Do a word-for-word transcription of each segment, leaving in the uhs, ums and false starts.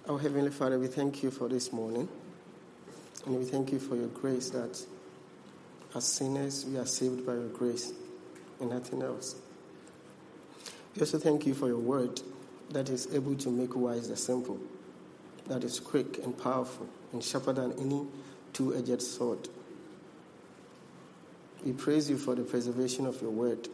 Our Heavenly Father, we thank you for this morning. And we thank you for your grace that as sinners, we are saved by your grace and nothing else. We also thank you for your word that is able to make wise the simple, that is quick and powerful and sharper than any two-edged sword. We praise you for the preservation of your word.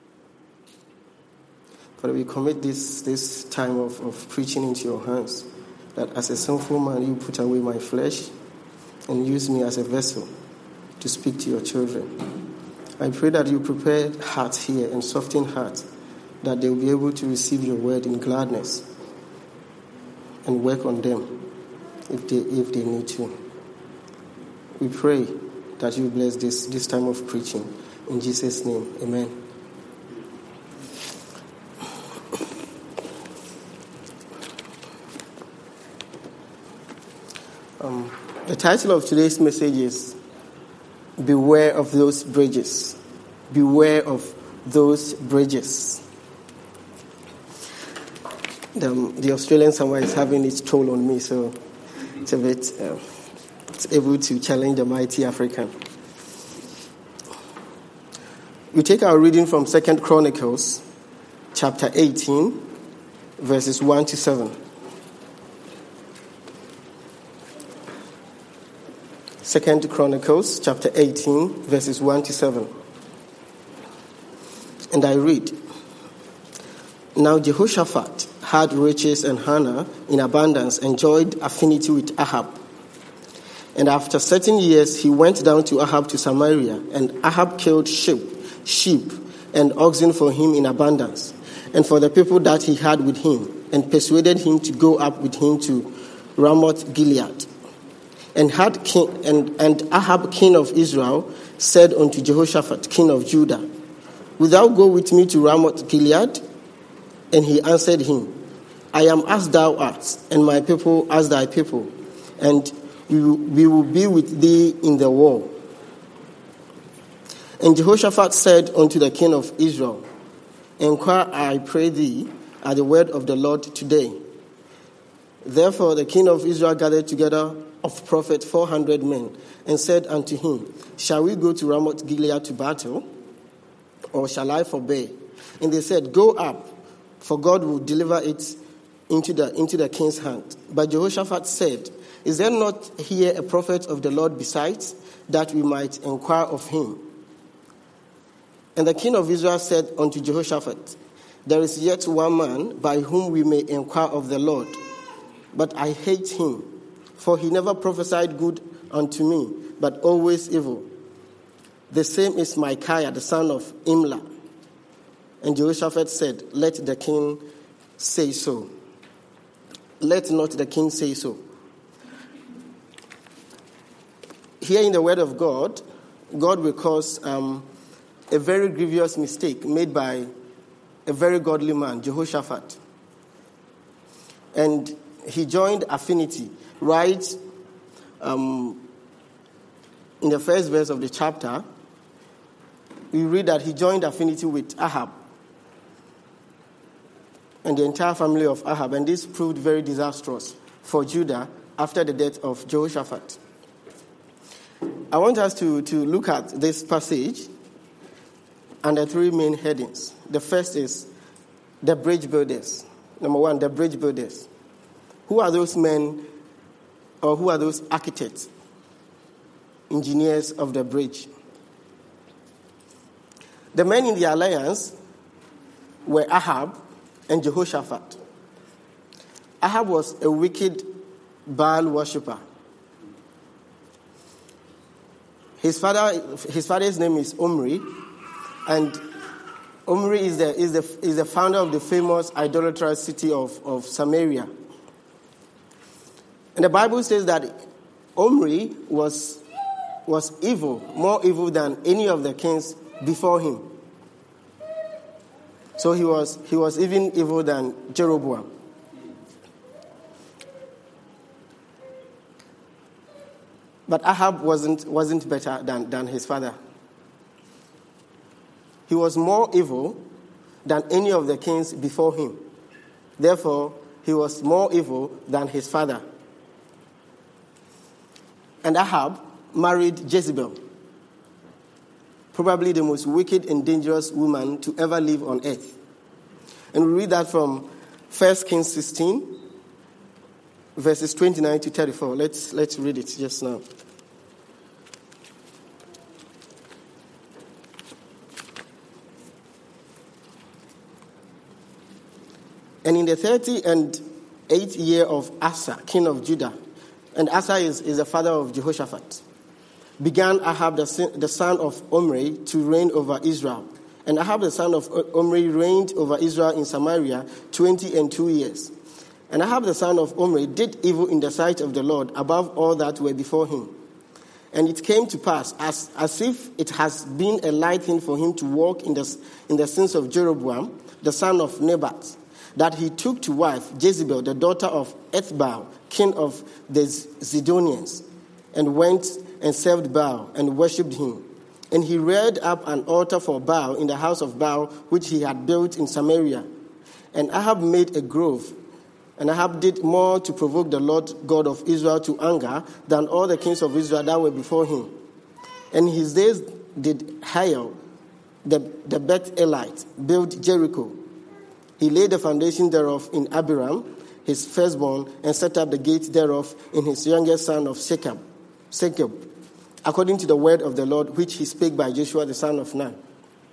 Father, we commit this, this time of, of preaching into your hands, that as a sinful man, you put away my flesh and use me as a vessel to speak to your children. I pray that you prepare hearts here and soften hearts, that they will be able to receive your word in gladness and work on them if they if they need to. We pray that you bless this, this time of preaching. In Jesus' name, amen. Um, the title of today's message is Beware of Those Bridges. Beware of those bridges. The, the Australian summer is having its toll on me, so it's a bit uh, it's able to challenge the mighty African. We take our reading from Second Chronicles, chapter eighteen, verses one to seven. Second Chronicles, chapter eighteen, verses one to seven. And I read, Now Jehoshaphat had riches and honor in abundance, enjoyed affinity with Ahab. And after certain years, he went down to Ahab to Samaria, and Ahab killed sheep, sheep and oxen for him in abundance, and for the people that he had with him, and persuaded him to go up with him to Ramoth Gilead. And had king, and, and Ahab, king of Israel, said unto Jehoshaphat, king of Judah, Wilt thou go with me to Ramoth Gilead? And he answered him, I am as thou art, and my people as thy people, and we will, we will be with thee in the war. And Jehoshaphat said unto the king of Israel, Enquire, I pray thee, at the word of the Lord today. Therefore the king of Israel gathered together of prophet four hundred men, and said unto him, Shall we go to Ramoth Gilead to battle, or shall I forbear? And they said, Go up, for God will deliver it into the into the king's hand. But Jehoshaphat said, Is there not here a prophet of the Lord besides, that we might inquire of him? And the king of Israel said unto Jehoshaphat, There is yet one man by whom we may inquire of the Lord, but I hate him, for he never prophesied good unto me, but always evil. The same is Micaiah, the son of Imlah. And Jehoshaphat said, Let the king say so. Let not the king say so. Here in the word of God, God records um, a very grievous mistake made by a very godly man, Jehoshaphat. And he joined affinity, right? Um, in the first verse of the chapter, we read that he joined affinity with Ahab and the entire family of Ahab, and this proved very disastrous for Judah after the death of Jehoshaphat. I want us to, to look at this passage under three main headings. The first is the bridge builders. Number one, the bridge builders. Who are those men, or who are those architects, engineers of the bridge? The men in the alliance were Ahab and Jehoshaphat. Ahab was a wicked Baal worshipper. His father, his father's name is Omri, and Omri is the is the is the founder of the famous idolatrous city of, of Samaria. And the Bible says that Omri was was evil, more evil than any of the kings before him. So he was he was even evil than Jeroboam. But Ahab wasn't wasn't better than, than his father. He was more evil than any of the kings before him. Therefore, he was more evil than his father. And Ahab married Jezebel, probably the most wicked and dangerous woman to ever live on earth. And we read that from First Kings sixteen, verses twenty-nine to thirty-four. Let's, let's read it just now. And in the thirty and eighth year of Asa, king of Judah, and Asa is, is the father of Jehoshaphat, began Ahab, the, the son of Omri, to reign over Israel. And Ahab, the son of Omri, reigned over Israel in Samaria twenty and two years. And Ahab, the son of Omri, did evil in the sight of the Lord above all that were before him. And it came to pass, as, as if it has been a light thing for him to walk in the, in the sins of Jeroboam, the son of Nebat, that he took to wife Jezebel, the daughter of Ethbaal, king of the Zidonians, and went and served Baal and worshipped him. And he reared up an altar for Baal in the house of Baal, which he had built in Samaria. And Ahab made a grove. And Ahab did more to provoke the Lord God of Israel to anger than all the kings of Israel that were before him. And in his days did Hiel, the, the Beth-elite, build Jericho. He laid the foundation thereof in Abiram, his firstborn, and set up the gates thereof in his youngest son of Shechem, Shechem, according to the word of the Lord, which he spake by Joshua the son of Nun.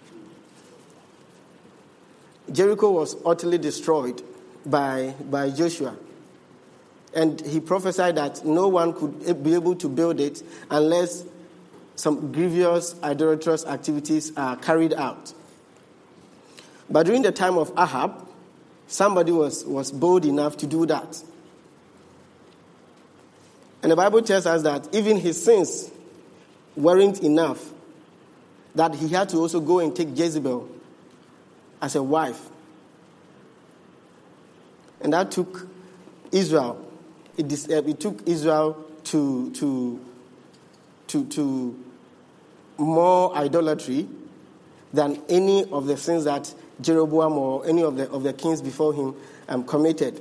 Jericho was utterly destroyed by, by Joshua. And he prophesied that no one could be able to build it unless some grievous idolatrous activities are carried out. But during the time of Ahab, somebody was, was bold enough to do that. And the Bible tells us that even his sins weren't enough, that he had to also go and take Jezebel as a wife. And that took Israel, it, it took Israel to, to, to, to more idolatry than any of the sins that Jeroboam or any of the, of the kings before him um, committed.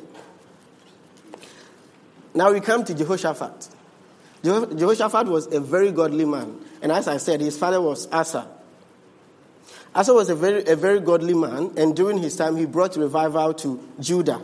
Now we come to Jehoshaphat. Jehoshaphat was a very godly man. And as I said, his father was Asa. Asa was a very, a very godly man, and during his time he brought revival to Judah.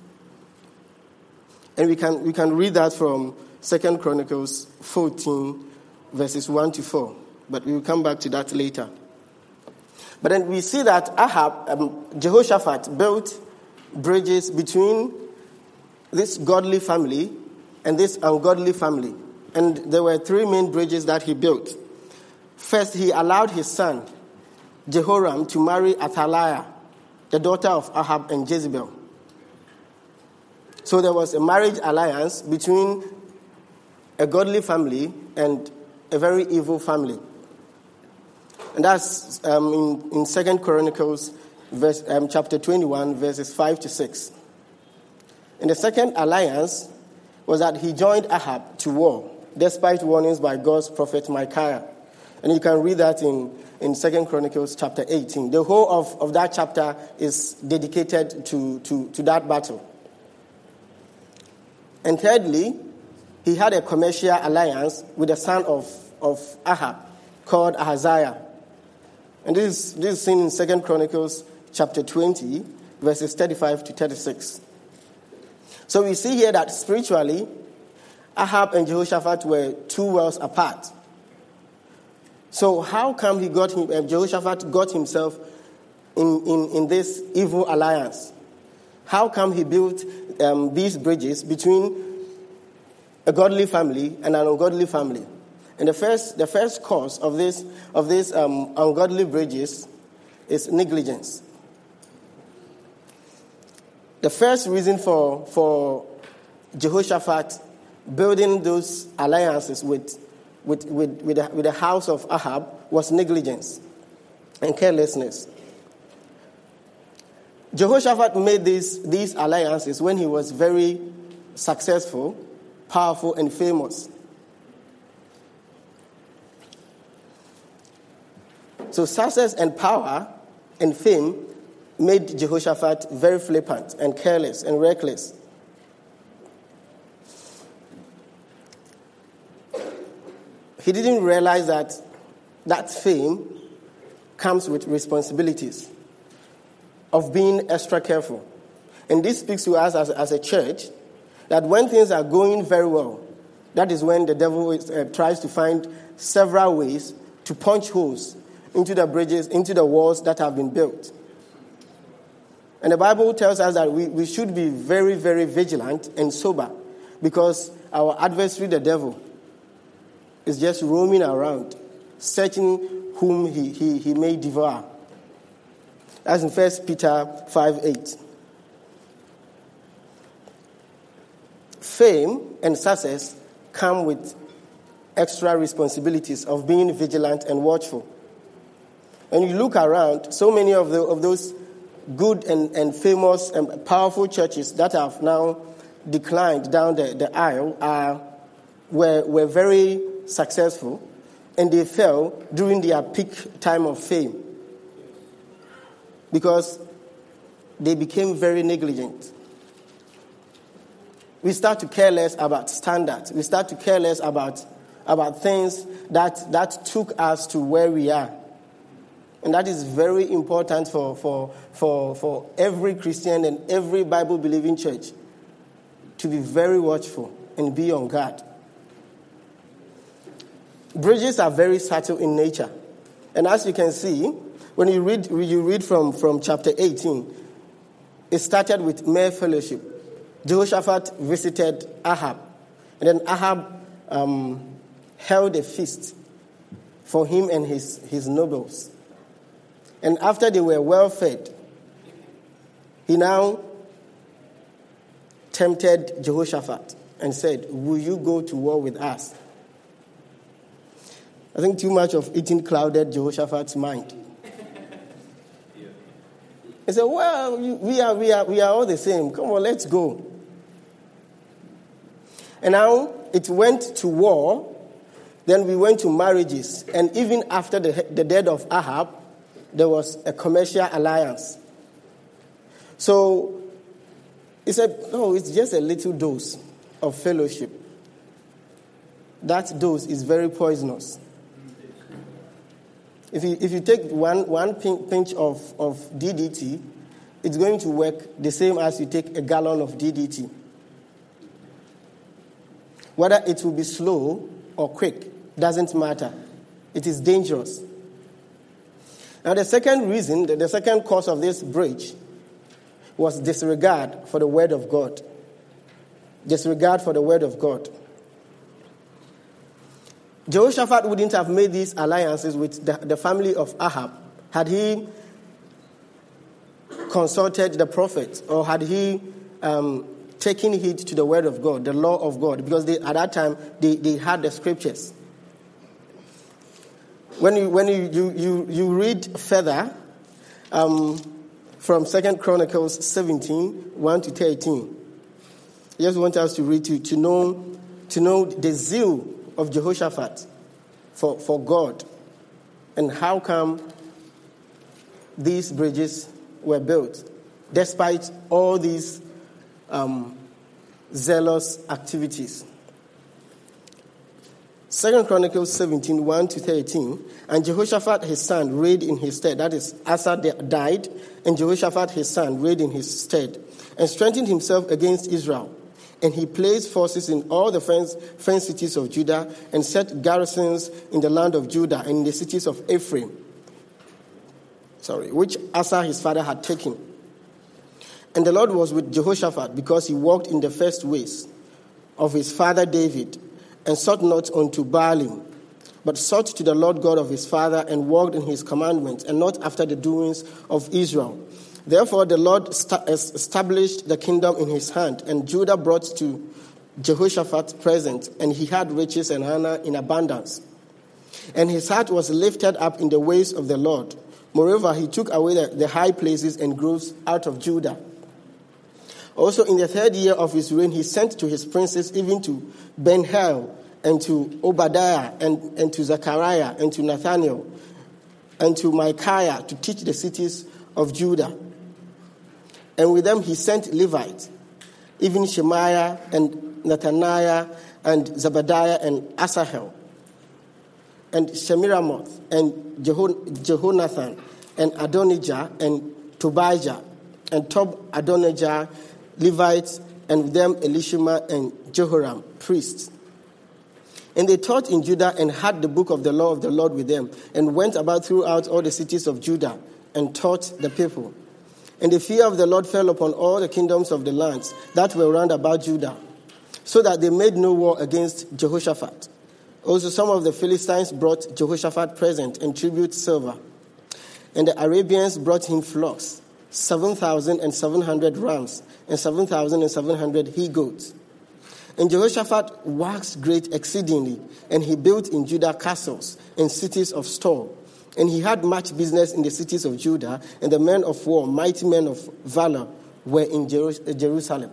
And we can, we can read that from Second Chronicles fourteen, verses one to four. But we will come back to that later. But then we see that Ahab, um, Jehoshaphat built bridges between this godly family and this ungodly family. And there were three main bridges that he built. First, he allowed his son, Jehoram, to marry Athaliah, the daughter of Ahab and Jezebel. So there was a marriage alliance between a godly family and a very evil family. And that's um, in, in Second Chronicles verse, um, chapter twenty-one, verses five to six. And the second alliance was that he joined Ahab to war, despite warnings by God's prophet Micaiah. And you can read that in, in Second Chronicles chapter eighteen. The whole of, of that chapter is dedicated to, to, to that battle. And thirdly, he had a commercial alliance with the son of, of Ahab called Ahaziah. And this is, this is seen in Second Chronicles chapter twenty, verses thirty-five to thirty-six. So we see here that spiritually, Ahab and Jehoshaphat were two worlds apart. So how come he got him, uh, Jehoshaphat got himself in, in, in this evil alliance? How come he built um, these bridges between a godly family and an ungodly family? And the first, the first cause of this of these um, ungodly bridges is negligence. The first reason for for Jehoshaphat building those alliances with with with with the, with the house of Ahab was negligence and carelessness. Jehoshaphat made these these alliances when he was very successful, powerful, and famous. So success and power and fame made Jehoshaphat very flippant and careless and reckless. He didn't realize that that fame comes with responsibilities of being extra careful. And this speaks to us as, as a church, that when things are going very well, that is when the devil is, uh, tries to find several ways to punch holes into the bridges, into the walls that have been built. And the Bible tells us that we, we should be very, very vigilant and sober, because our adversary, the devil, is just roaming around, searching whom he, he, he may devour. That's in First Peter five eight. Fame and success come with extra responsibilities of being vigilant and watchful. When you look around, so many of, the, of those good and, and famous and powerful churches that have now declined down the, the aisle are were, were very successful, and they fell during their peak time of fame because they became very negligent. We start to care less about standards. We start to care less about, about things that, that took us to where we are. And that is very important for, for, for, for every Christian and every Bible-believing church to be very watchful and be on guard. Bridges are very subtle in nature. And as you can see, when you read you read from, from chapter eighteen, it started with mere fellowship. Jehoshaphat visited Ahab. And then Ahab um, held a feast for him and his, his nobles. And after they were well fed, he now tempted Jehoshaphat and said, "Will you go to war with us?" I think too much of eating clouded Jehoshaphat's mind. He said, "Well, we are, we are, we are all the same. Come on, let's go." And now it went to war. Then we went to marriages. And even after the, the death of Ahab, there was a commercial alliance. So he said, no, it's just a little dose of fellowship. That dose is very poisonous. If you, if you take one, one pinch of, of D D T, it's going to work the same as you take a gallon of D D T. Whether it will be slow or quick doesn't matter. It is dangerous. Now, the second reason, the second cause of this breach was disregard for the word of God. Disregard for the word of God. Jehoshaphat wouldn't have made these alliances with the, the family of Ahab had he consulted the prophet or had he um, taken heed to the word of God, the law of God, because they, at that time they, they had the scriptures. When you when you you, you, you read further um, from Second Chronicles seventeen, one to thirteen, I just want us to read to, to know to know the zeal of Jehoshaphat for, for God and how come these bridges were built despite all these um, zealous activities. Second Chronicles seventeen, one to thirteen, and Jehoshaphat his son reigned in his stead. That is, Asa died, and Jehoshaphat his son reigned in his stead, and strengthened himself against Israel. And he placed forces in all the fenced cities of Judah, and set garrisons in the land of Judah and in the cities of Ephraim, sorry, which Asa his father had taken. And the Lord was with Jehoshaphat, because he walked in the first ways of his father David, and sought not unto Baalim, but sought to the Lord God of his father, and walked in his commandments, and not after the doings of Israel. Therefore the Lord st- established the kingdom in his hand, and Judah brought to Jehoshaphat present, and he had riches and honor in abundance. And his heart was lifted up in the ways of the Lord. Moreover, he took away the, the high places and groves out of Judah. Also in the third year of his reign, he sent to his princes, even to Ben-Hel, and to Obadiah, and, and to Zechariah, and to Nathaniel, and to Micaiah, to teach the cities of Judah. And with them he sent Levites, even Shemaiah and Nathaniah and Zebadiah and Asahel and Shemiramoth and Jehon- Jehonathan and Adonijah and Tobijah and Tob Adonijah, Levites, and with them Elishama and Jehoram, priests. And they taught in Judah and had the book of the law of the Lord with them, and went about throughout all the cities of Judah and taught the people. And the fear of the Lord fell upon all the kingdoms of the lands that were round about Judah, so that they made no war against Jehoshaphat. Also some of the Philistines brought Jehoshaphat present and tribute silver. And the Arabians brought him flocks, seven thousand and seven hundred rams, and seven thousand and seven hundred he-goats. And Jehoshaphat waxed great exceedingly, and he built in Judah castles and cities of store. And he had much business in the cities of Judah, and the men of war, mighty men of valor, were in Jerusalem.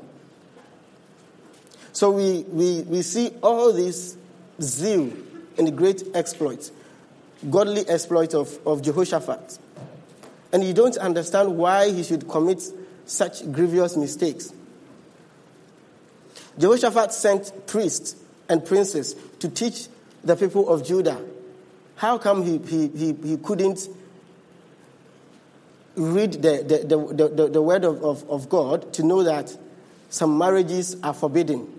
So we, we, we see all this zeal in the great exploits, godly exploits of, of Jehoshaphat. And you don't understand why he should commit such grievous mistakes. Jehoshaphat sent priests and princes to teach the people of Judah. How come he, he, he, he couldn't read the, the, the, the, the word of, of, of God to know that some marriages are forbidden?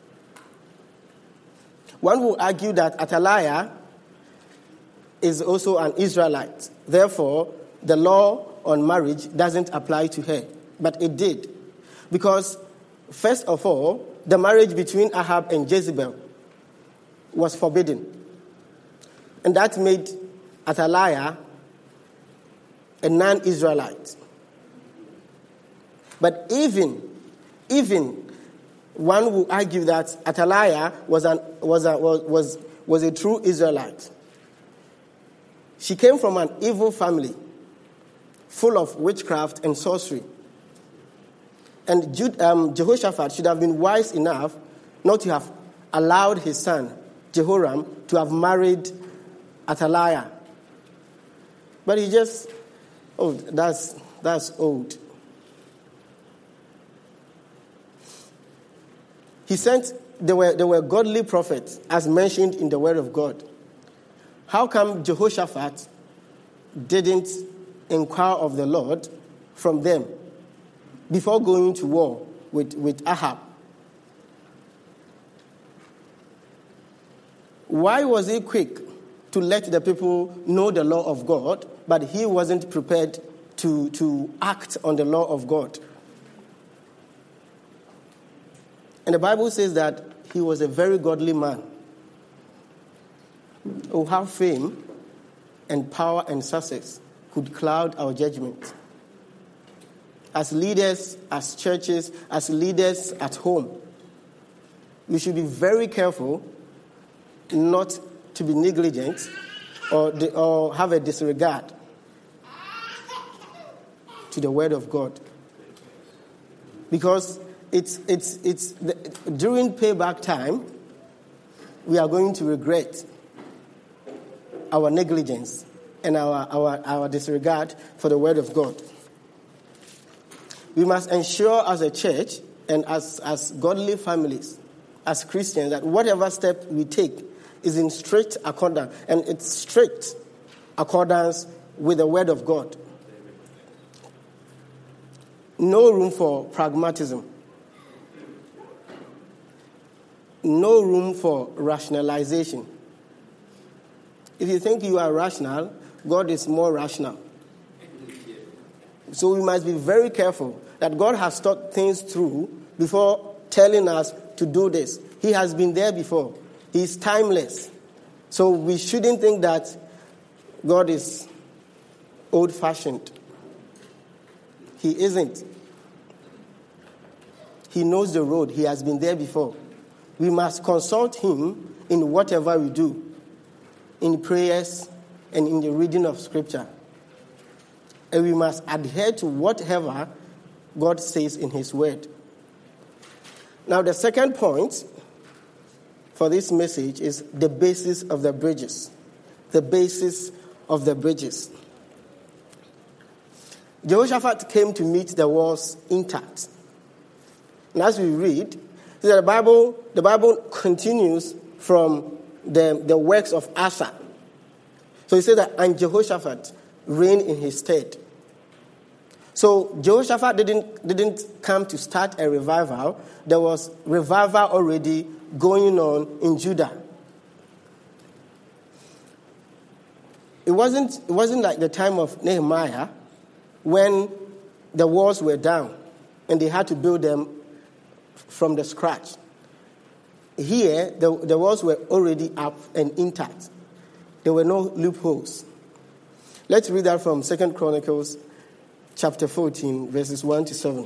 One will argue that Athaliah is also an Israelite. Therefore, the law on marriage doesn't apply to her. But it did. Because, first of all, the marriage between Ahab and Jezebel was forbidden. And that made Athaliah a non-Israelite. But even, even one will argue that Athaliah was, an, was, a, was, was, was a true Israelite. She came from an evil family, full of witchcraft and sorcery. And Jude, um, Jehoshaphat should have been wise enough not to have allowed his son, Jehoram, to have married Athaliah. But he just, oh, that's, that's old. He sent, there were, there were godly prophets, as mentioned in the word of God. How come Jehoshaphat didn't inquire of the Lord from them before going to war with, with Ahab? Why was he quick to let the people know the law of God, but he wasn't prepared to, to act on the law of God? And the Bible says that he was a very godly man. Oh, how fame and power and success could cloud our judgment. As leaders, as churches, as leaders at home, we should be very careful not to be negligent or, or have a disregard to the word of God. Because it's, it's, it's the, during payback time, we are going to regret our negligence and our, our, our disregard for the word of God. We must ensure as a church and as, as godly families, as Christians, that whatever step we take is in strict accordance, and it's strict accordance with the word of God. No room for pragmatism. No room for rationalization. If you think you are rational, God is more rational. So we must be very careful that God has thought things through before telling us to do this. He has been there before. He is timeless. So we shouldn't think that God is old-fashioned. He isn't. He knows the road. He has been there before. We must consult him in whatever we do, in prayers and in the reading of Scripture. And we must adhere to whatever God says in his word. Now, the second point for this message is the basis of the bridges. The basis of the bridges. Jehoshaphat came to meet the walls intact. And as we read, the Bible, the Bible continues from the, the works of Asa. So he said that, and Jehoshaphat reigned in his stead. So Jehoshaphat didn't, didn't come to start a revival. There was revival already going on in Judah. It wasn't, it wasn't like the time of Nehemiah when the walls were down and they had to build them from the scratch. Here, the, the walls were already up and intact. There were no loopholes. Let's read that from Second Chronicles chapter fourteen, verses one to seven.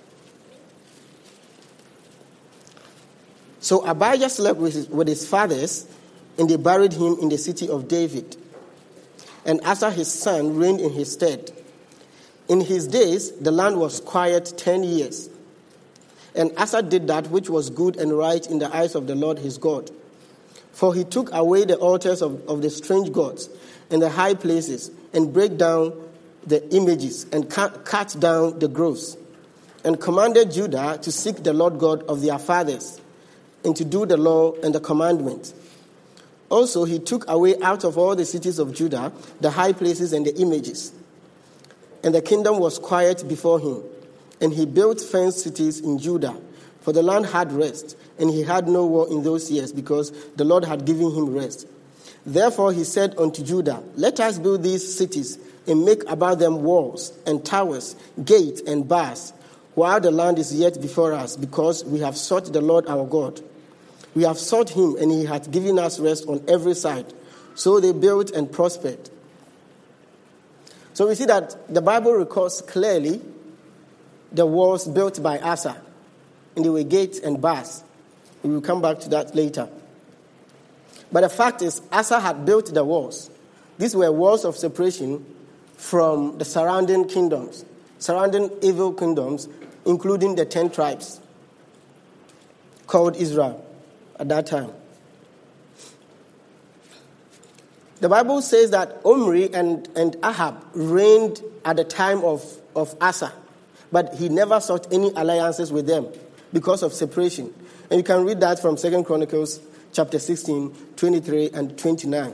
So Abijah slept with his, with his fathers, and they buried him in the city of David. And Asa his son reigned in his stead. In his days, the land was quiet ten years. And Asa did that which was good and right in the eyes of the Lord his God. For he took away the altars of, of the strange gods and the high places, and brake down the images, and cut, cut down the groves, and commanded Judah to seek the Lord God of their fathers, and to do the law and the commandment. Also he took away out of all the cities of Judah the high places and the images. And the kingdom was quiet before him. And he built fenced cities in Judah, for the land had rest, and he had no war in those years, because the Lord had given him rest. Therefore he said unto Judah, let us build these cities, and make about them walls, and towers, gates, and bars, while the land is yet before us, because we have sought the Lord our God. We have sought him, and he hath given us rest on every side. So they built and prospered. So we see that the Bible records clearly the walls built by Asa, and they were gates and bars. We will come back to that later. But the fact is, Asa had built the walls. These were walls of separation from the surrounding kingdoms, surrounding evil kingdoms, including the ten tribes called Israel at that time. The Bible says that Omri and, and Ahab reigned at the time of, of Asa, but he never sought any alliances with them because of separation. And you can read that from Second Chronicles chapter sixteen, twenty-three and twenty-nine.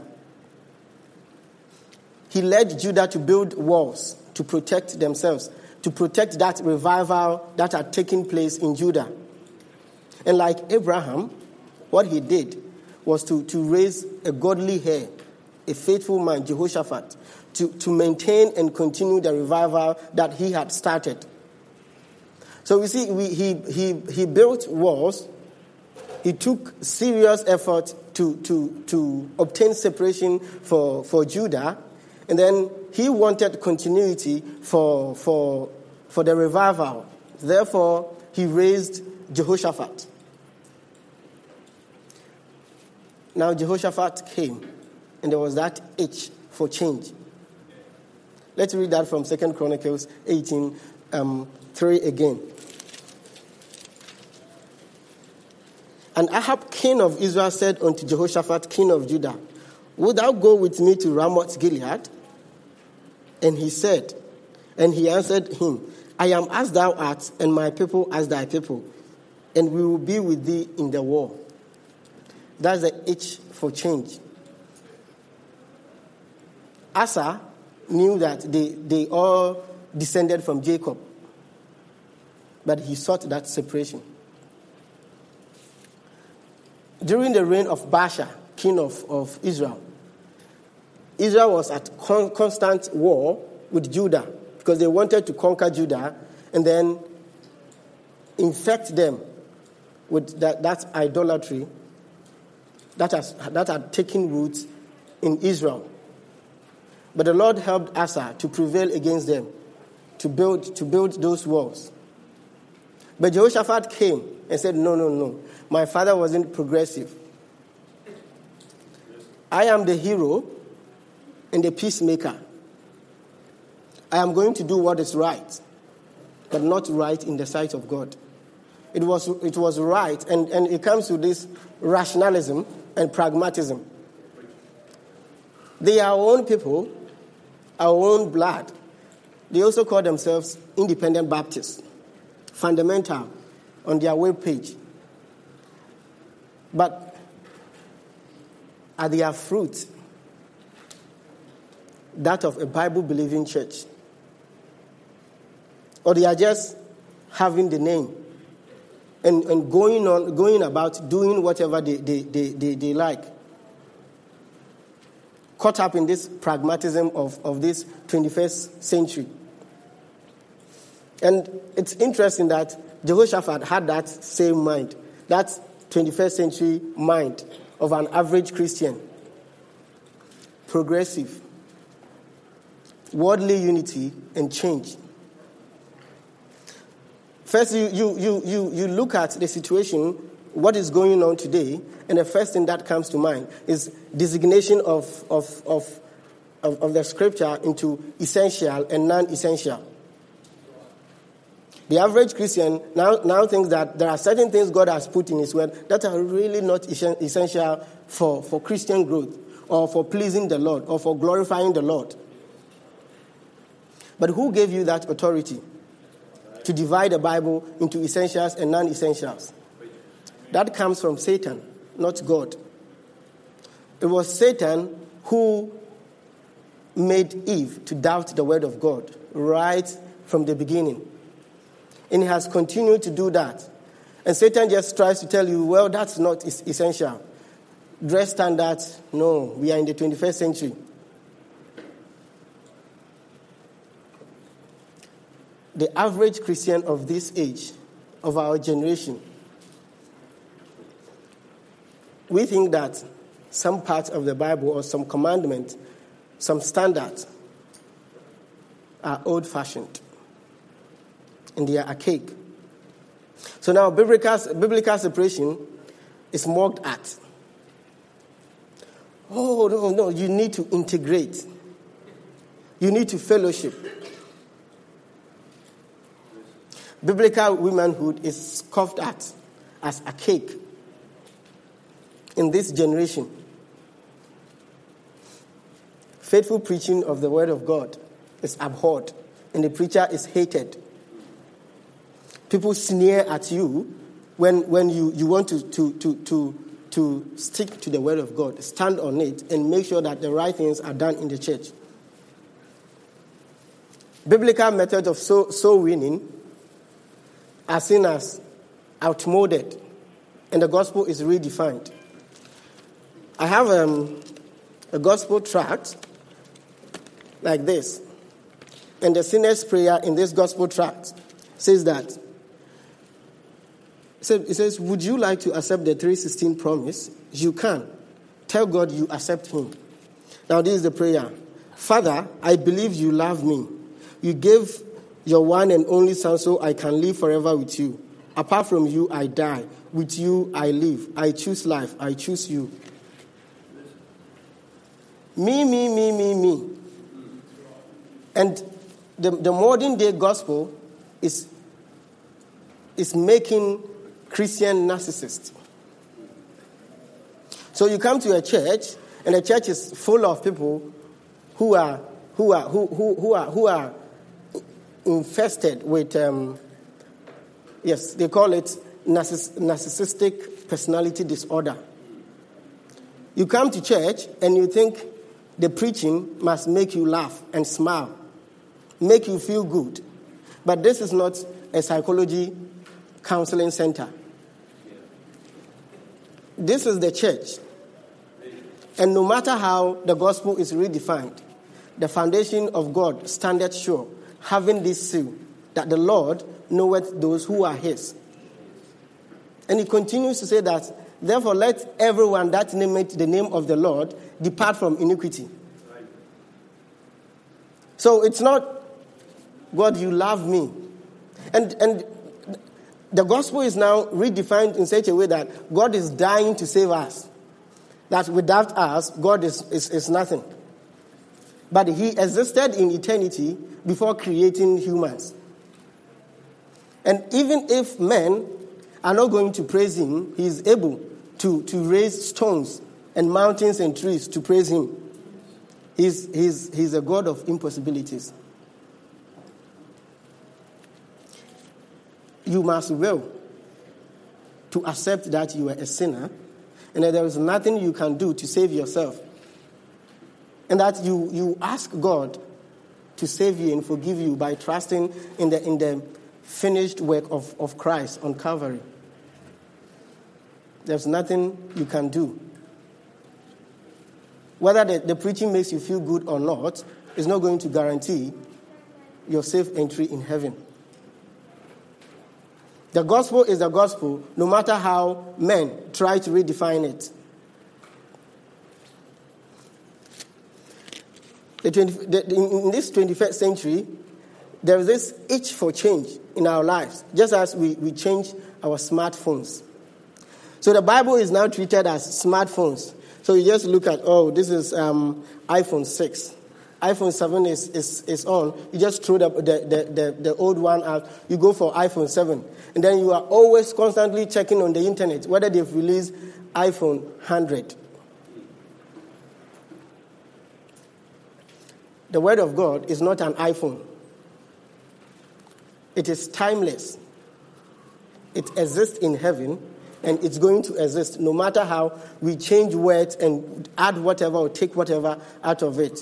He led Judah to build walls to protect themselves, to protect that revival that had taken place in Judah. And like Abraham, what he did was to, to raise a godly heir, a faithful man, Jehoshaphat, to, to maintain and continue the revival that he had started. So we see we, he, he, he built walls. He took serious effort to, to, to obtain separation for, for Judah. And then he wanted continuity for, for, for the revival. Therefore, he raised Jehoshaphat. Now Jehoshaphat came, and there was that itch for change. Let's read that from Second Chronicles eighteen, um, three again. And Ahab, king of Israel, said unto Jehoshaphat, king of Judah, wilt thou go with me to Ramoth Gilead? And he said, and he answered him, I am as thou art, and my people as thy people, and we will be with thee in the war. That's the itch for change. Asa knew that they, they all descended from Jacob, but he sought that separation. During the reign of Baasha, king of, of Israel, Israel was at con- constant war with Judah because they wanted to conquer Judah and then infect them with that, that idolatry that, has, that had taken root in Israel. But the Lord helped Asa to prevail against them, to build, to build those walls. But Jehoshaphat came and said, no, no, no. My father wasn't progressive. I am the hero and the peacemaker. I am going to do what is right, but not right in the sight of God. It was, it was right, and, and it comes to this rationalism and pragmatism. They are our own people, our own blood. They also call themselves Independent Baptists, fundamental on their webpage. But are their fruit that of a Bible-believing church? Or they are just having the name and, and going on, going about doing whatever they, they, they, they, they like? Caught up in this pragmatism of, of this twenty-first century. And it's interesting that Jehoshaphat had that same mind, that twenty-first century mind of an average Christian. Progressive, worldly unity and change. First, you, you, you, you, you look at the situation, what is going on today, and the first thing that comes to mind is designation of, of, of, of, of the scripture into essential and non-essential. The average Christian now, now thinks that there are certain things God has put in His word that are really not essential for, for Christian growth or for pleasing the Lord or for glorifying the Lord. But who gave you that authority to divide the Bible into essentials and non-essentials? That comes from Satan, not God. It was Satan who made Eve to doubt the word of God right from the beginning. And he has continued to do that. And Satan just tries to tell you, well, that's not essential. Dress standards, no, we are in the twenty-first century. The average Christian of this age, of our generation, we think that some parts of the Bible or some commandments, some standards are old-fashioned and they are archaic. So now biblical, biblical separation is mocked at. Oh, no, no, you need to integrate. You need to fellowship. Biblical womanhood is scoffed at as archaic in this generation. Faithful preaching of the word of God is abhorred, and the preacher is hated. People sneer at you when, when you, you want to, to, to, to, to stick to the word of God, stand on it, and make sure that the right things are done in the church. Biblical methods of soul, soul winning are seen as outmoded, and the gospel is redefined. I have um, a gospel tract like this, and the sinner's prayer in this gospel tract says that, it says, would you like to accept the three sixteen promise? You can. Tell God you accept Him. Now this is the prayer. Father, I believe you love me. You gave your one and only Son so I can live forever with you. Apart from you, I die. With you, I live. I choose life. I choose you. Me, me, me, me, me. And the, the modern day gospel is, is making Christian narcissists. So you come to a church, and the church is full of people who are who are who who, who are who are infested with um, yes, they call it narciss- narcissistic personality disorder. You come to church and you think the preaching must make you laugh and smile, make you feel good. But this is not a psychology counseling center. This is the church. And no matter how the gospel is redefined, the foundation of God standeth sure, having this seal, that the Lord knoweth those who are His. And He continues to say that, therefore let everyone that nameth the name of the Lord depart from iniquity. So it's not, God, you love me. And and the gospel is now redefined in such a way that God is dying to save us. That without us, God is, is, is nothing. But He existed in eternity before creating humans. And even if men are not going to praise Him, He is able to, to raise stones and mountains and trees to praise Him. He's, he's, he's a God of impossibilities. you must will to accept that you are a sinner and that there is nothing you can do to save yourself. And that you, you ask God to save you and forgive you by trusting in the in the finished work of, of Christ on Calvary. There's nothing you can do. Whether the, the preaching makes you feel good or not is not going to guarantee your safe entry in heaven. The gospel is the gospel, no matter how men try to redefine it. The twenty, the, in this twenty-first century, there is this itch for change in our lives, just as we, we change our smartphones. So the Bible is now treated as smartphones. So you just look at, oh, this is um, iPhone six. iPhone seven is, is, is on. You just throw the, the, the, the, the old one out. You go for iPhone seven. And then you are always constantly checking on the internet whether they've released iPhone one hundred. The Word of God is not an iPhone. It is timeless. It exists in heaven, and it's going to exist no matter how we change words and add whatever or take whatever out of it.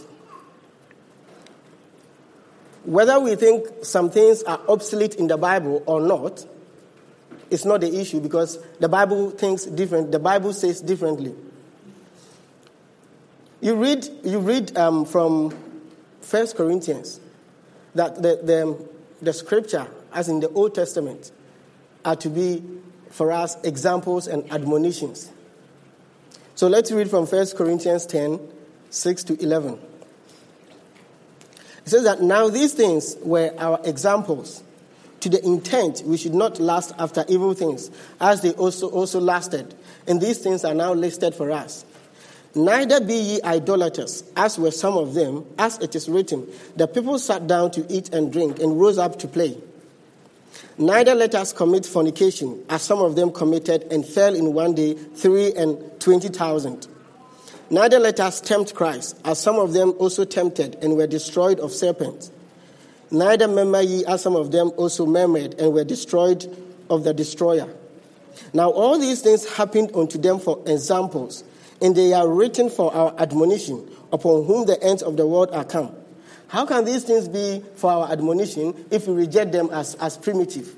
Whether we think some things are obsolete in the Bible or not, it's not the issue, because the Bible thinks different. The Bible says differently. You read, you read um, from First Corinthians that the, the the scripture, as in the Old Testament, are to be for us examples and admonitions. So let's read from First Corinthians ten, six to eleven. It says that now these things were our examples, to the intent we should not lust after evil things, as they also also lasted. And these things are now listed for us. Neither be ye idolaters, as were some of them, as it is written, the people sat down to eat and drink and rose up to play. Neither let us commit fornication, as some of them committed and fell in one day three and twenty thousand. Neither let us tempt Christ, as some of them also tempted and were destroyed of serpents. Neither murmur ye, as some of them also murmured and were destroyed of the destroyer. Now all these things happened unto them for examples, and they are written for our admonition, upon whom the ends of the world are come. How can these things be for our admonition if we reject them as, as primitive?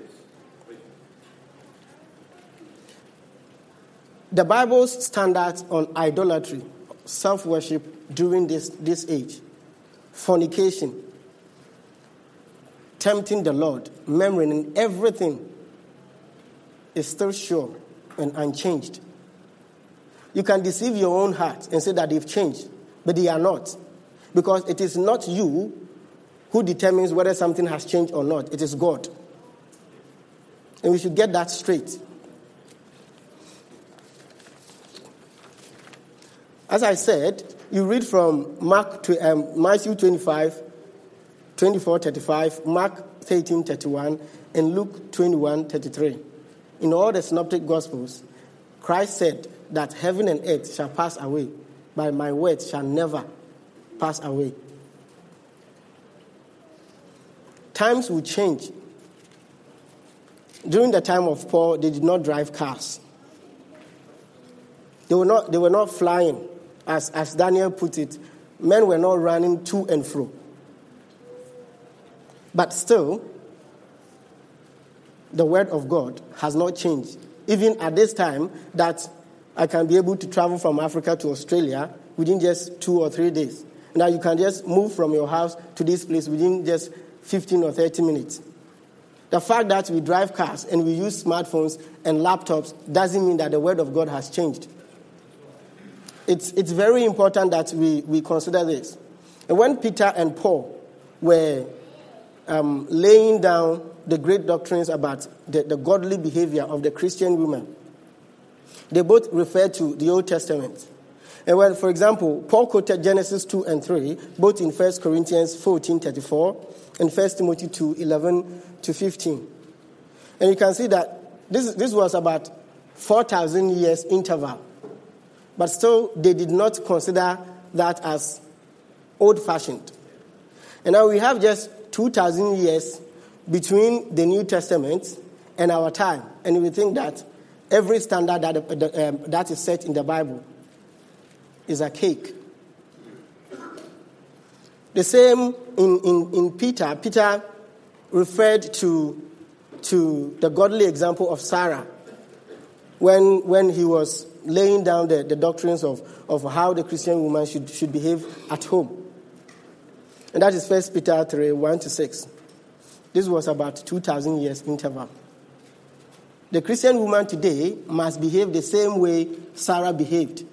The Bible's standards on idolatry, self-worship during this, this age, fornication, tempting the Lord, murmuring, and everything is still sure and unchanged. You can deceive your own heart and say that they've changed, but they are not. Because it is not you who determines whether something has changed or not. It is God. And we should get that straight. As I said, you read from Mark to, um, Matthew twenty-five, twenty-four, thirty-five, Mark thirteen, thirty-one, and Luke twenty-one, thirty-three. In all the synoptic Gospels, Christ said that heaven and earth shall pass away, but my words shall never pass away. Times will change. During the time of Paul, they did not drive cars. They were not, they were not flying. As, as Daniel put it, men were not running to and fro. But still, the word of God has not changed. Even at this time, that I can be able to travel from Africa to Australia within just two or three days. Now you can just move from your house to this place within just fifteen or thirty minutes. The fact that we drive cars and we use smartphones and laptops doesn't mean that the word of God has changed. It's, it's very important that we, we consider this. And when Peter and Paul were um, laying down the great doctrines about the, the godly behavior of the Christian women, they both refer to the Old Testament. And when, for example, Paul quoted Genesis two and three, both in First Corinthians fourteen, thirty-four and First Timothy two, eleven to fifteen. And you can see that this, this was about four thousand years interval. But still, they did not consider that as old-fashioned. And now we have just two thousand years between the New Testament and our time. And we think that every standard that, um, that is set in the Bible is a cake. The same in, in, in Peter. Peter referred to, to the godly example of Sarah when, when he was laying down the, the doctrines of, of how the Christian woman should, should behave at home. And that is First Peter three, one to six. This was about two thousand years interval. The Christian woman today must behave the same way Sarah behaved.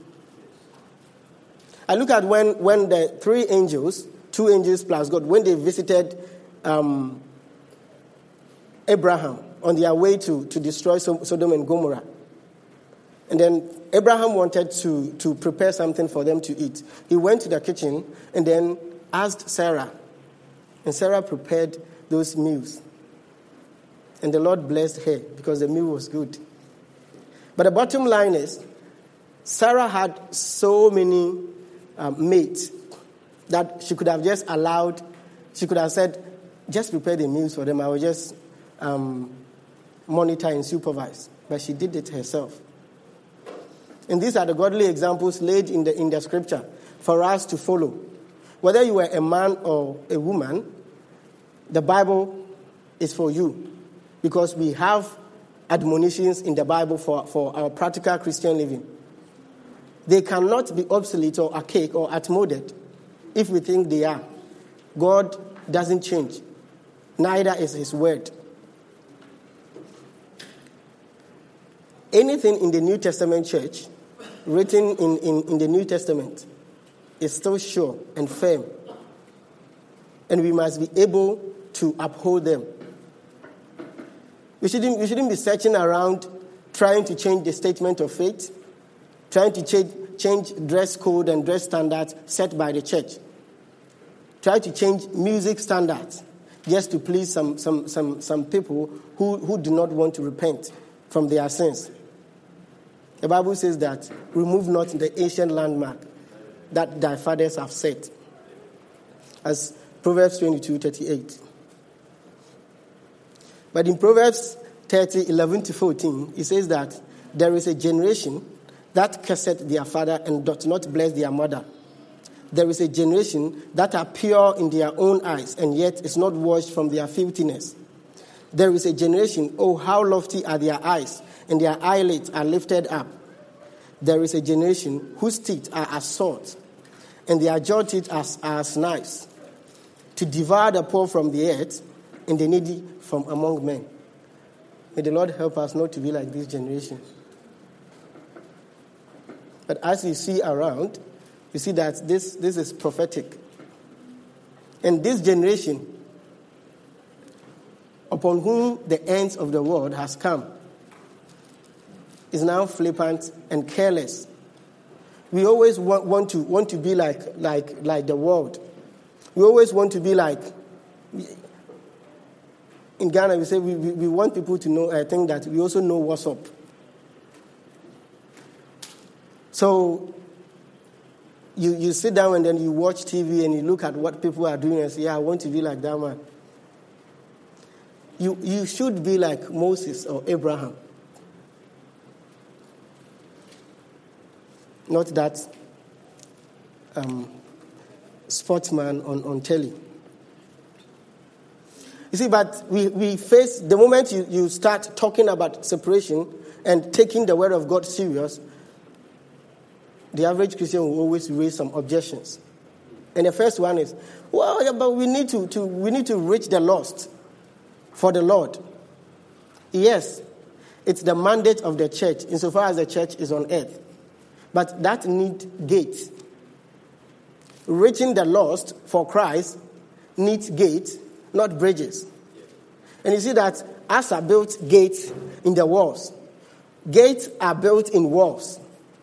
I look at when, when the three angels, two angels plus God, when they visited um, Abraham on their way to, to destroy Sodom and Gomorrah. And then Abraham wanted to, to prepare something for them to eat. He went to the kitchen and then asked Sarah. And Sarah prepared those meals. And the Lord blessed her because the meal was good. But the bottom line is, Sarah had so many um, mates that she could have just allowed, she could have said, just prepare the meals for them. I will just um, monitor and supervise. But she did it herself. And these are the godly examples laid in the, in the scripture for us to follow. Whether you are a man or a woman, the Bible is for you. Because we have admonitions in the Bible for, for our practical Christian living. They cannot be obsolete or archaic or outmoded if we think they are. God doesn't change. Neither is his word. Anything in the New Testament church, written in, in, in the New Testament, is still sure and firm. And we must be able to uphold them. We shouldn't, we shouldn't be searching around trying to change the statement of faith, trying to change, change dress code and dress standards set by the church. Try to change music standards just to please some, some, some, some people who, who do not want to repent from their sins. The Bible says that, remove not the ancient landmark that thy fathers have set. As Proverbs twenty-two thirty-eight. But in Proverbs thirty, eleven to fourteen, it says that there is a generation that curseth their father and doth not bless their mother. There is a generation that are pure in their own eyes and yet is not washed from their filthiness. There is a generation, oh, how lofty are their eyes, and their eyelids are lifted up. There is a generation whose teeth are as swords, and their jaw teeth are, are as knives, to devour the poor from the earth and the needy from among men. May the Lord help us not to be like this generation. But as you see around, you see that this, this is prophetic. And this generation, upon whom the ends of the world has come, is now flippant and careless. We always want, want to want to be like, like, like the world. We always want to be like, in Ghana we say we, we, we want people to know, I think that we also know what's up. So you, you sit down and then you watch T V and you look at what people are doing and say, yeah, I want to be like that man. You, you should be like Moses or Abraham. Not that um, sportsman on, on telly. You see, but we, we face, the moment you, you start talking about separation and taking the word of God serious, the average Christian will always raise some objections. And the first one is, well, yeah, but we need to, to we need to reach the lost for the Lord. Yes, it's the mandate of the church insofar as the church is on earth. But that needs gates. Reaching the lost for Christ needs gates, not bridges. And you see that as are built gates in the walls. Gates are built in walls.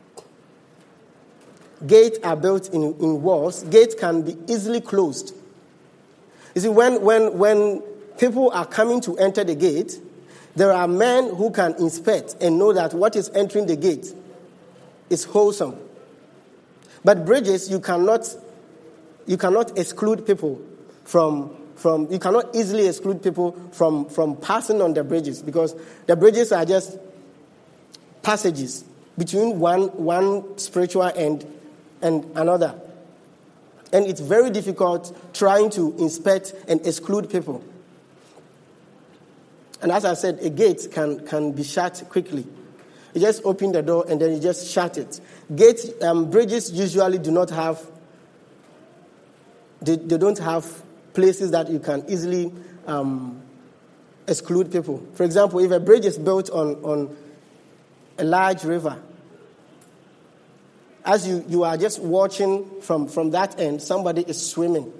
Gates are built in, in walls. Gates can be easily closed. You see, when, when, when people are coming to enter the gate, there are men who can inspect and know that what is entering the gate is wholesome. But bridges, you cannot, you cannot exclude people from, from, you cannot easily exclude people from, from passing on the bridges, because the bridges are just passages between one, one spiritual end and another. And it's very difficult trying to inspect and exclude people. And as I said, a gate can, can be shut quickly. You just open the door and then you just shut it. Gate um, bridges usually do not have, they, they don't have places that you can easily um, exclude people. For example, if a bridge is built on, on a large river, as you, you are just watching from, from that end, somebody is swimming.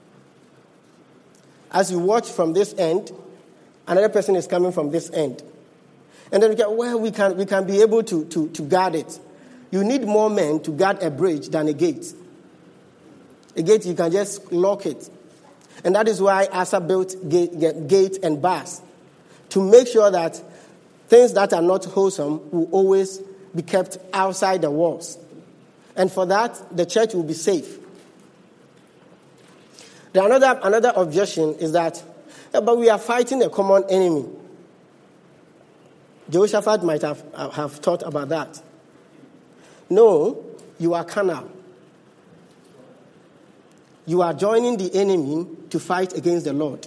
As you watch from this end, another person is coming from this end. And then we get, well, we can we can be able to, to, to guard it. You need more men to guard a bridge than a gate. A gate, you can just lock it. And that is why Asa built gate, gate and bars, to make sure that things that are not wholesome will always be kept outside the walls. And for that, the church will be safe. The another, another objection is that, yeah, but we are fighting a common enemy. Jehoshaphat might have, have thought about that. No, you are carnal. You are joining the enemy to fight against the Lord.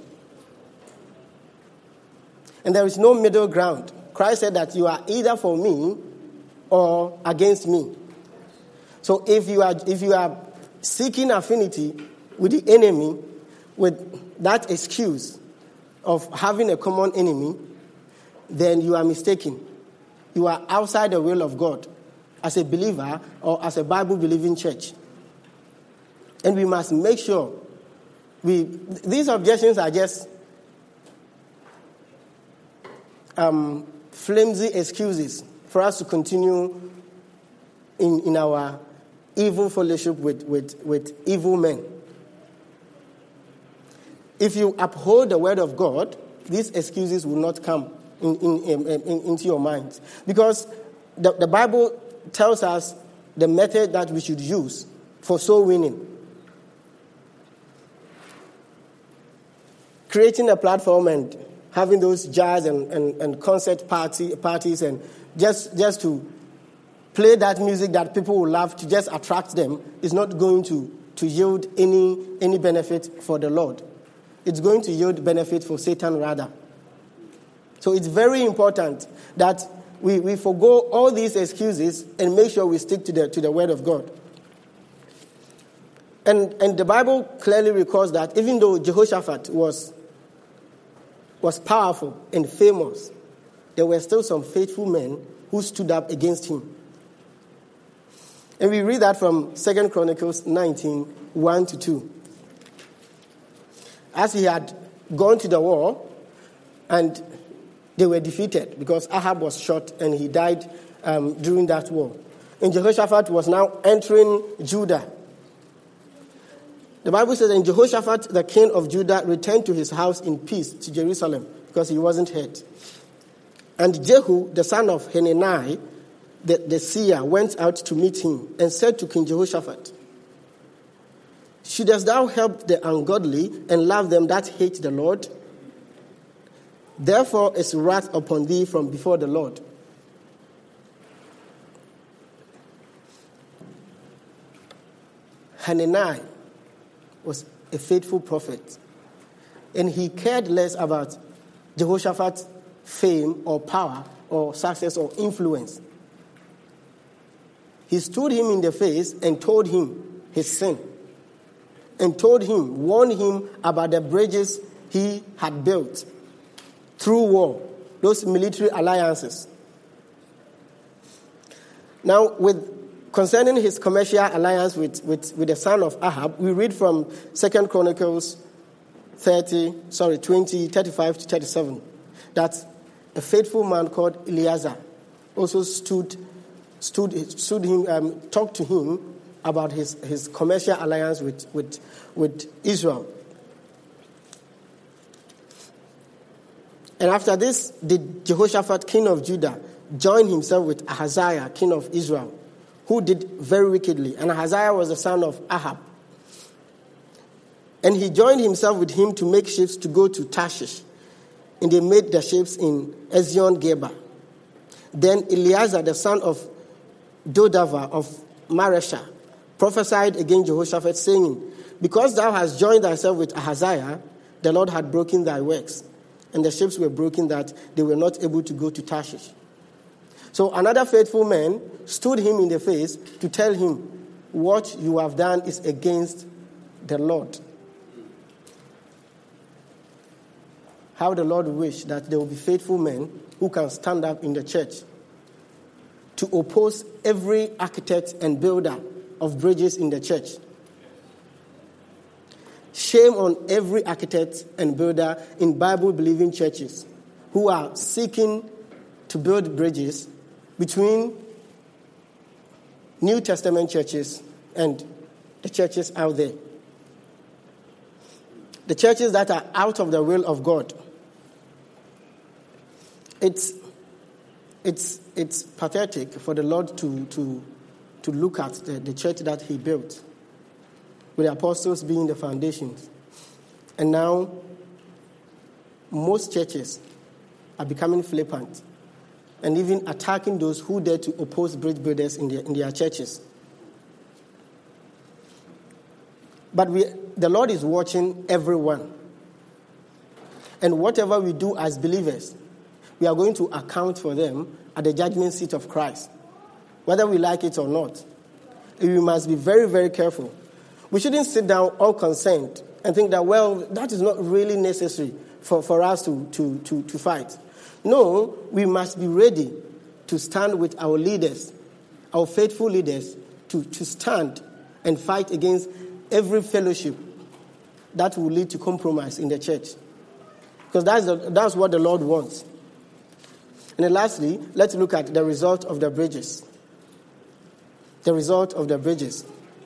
And there is no middle ground. Christ said that you are either for me or against me. So if you are if you are seeking affinity with the enemy, with that excuse of having a common enemy, then you are mistaken. You are outside the will of God as a believer or as a Bible-believing church. And we must make sure we these objections are just um, flimsy excuses for us to continue in, in our evil fellowship with, with, with evil men. If you uphold the word of God, these excuses will not come in, in, in, in, into your minds. Because the, the Bible tells us the method that we should use for soul winning. Creating a platform and having those jazz and, and, and concert party, parties and just, just to play that music that people will love to just attract them is not going to, to yield any, any benefit for the Lord. It's going to yield benefit for Satan rather. So it's very important that we, we forgo all these excuses and make sure we stick to the, to the word of God. And, and the Bible clearly records that even though Jehoshaphat was, was powerful and famous, there were still some faithful men who stood up against him. And we read that from Second Chronicles nineteen, one to two. As he had gone to the war, and they were defeated because Ahab was shot and he died um, during that war. And Jehoshaphat was now entering Judah. The Bible says, and Jehoshaphat, the king of Judah, returned to his house in peace to Jerusalem because he wasn't hurt. And Jehu, the son of Hanani, the, the seer, went out to meet him and said to King Jehoshaphat, shouldest thou help the ungodly and love them that hate the Lord? Therefore is wrath upon thee from before the Lord. Hanani was a faithful prophet, and he cared less about Jehoshaphat's fame or power or success or influence. He stood him in the face and told him his sin, and told him, warned him about the bridges he had built through war, those military alliances. Now, with concerning his commercial alliance with, with, with the son of Ahab, we read from Second Chronicles thirty, sorry, twenty, thirty-five to thirty-seven, that a faithful man called Eleazar also stood, stood, stood him, um, talked to him about his, his commercial alliance with, with, with Israel. And after this, did Jehoshaphat, king of Judah, join himself with Ahaziah, king of Israel, who did very wickedly. And Ahaziah was the son of Ahab. And he joined himself with him to make ships to go to Tarshish. And they made the ships in Ezion-Geber. Then Eleazar, the son of Dodava of Mareshah, prophesied against Jehoshaphat, saying, because thou hast joined thyself with Ahaziah, the Lord had broken thy works. And the ships were broken that they were not able to go to Tarshish. So another faithful man stood him in the face to tell him, what you have done is against the Lord. How the Lord wished that there will be faithful men who can stand up in the church to oppose every architect and builder of bridges in the church. Shame on every architect and builder in Bible-believing churches who are seeking to build bridges between New Testament churches and the churches out there. The churches that are out of the will of God. It's it's it's pathetic for the Lord to to to look at the, the church that he built, with the apostles being the foundations. And now most churches are becoming flippant and even attacking those who dare to oppose bridge builders in their, in their churches. But we, the Lord is watching everyone. And whatever we do as believers, we are going to account for them at the judgment seat of Christ, whether we like it or not. We must be very, very careful. We shouldn't sit down unconcerned and think that, well, that is not really necessary for, for us to, to, to, to fight. No, we must be ready to stand with our leaders, our faithful leaders, to, to stand and fight against every fellowship that will lead to compromise in the church. Because that's, the, that's what the Lord wants. And then lastly, let's look at the result of the bridges. The result of the bridges.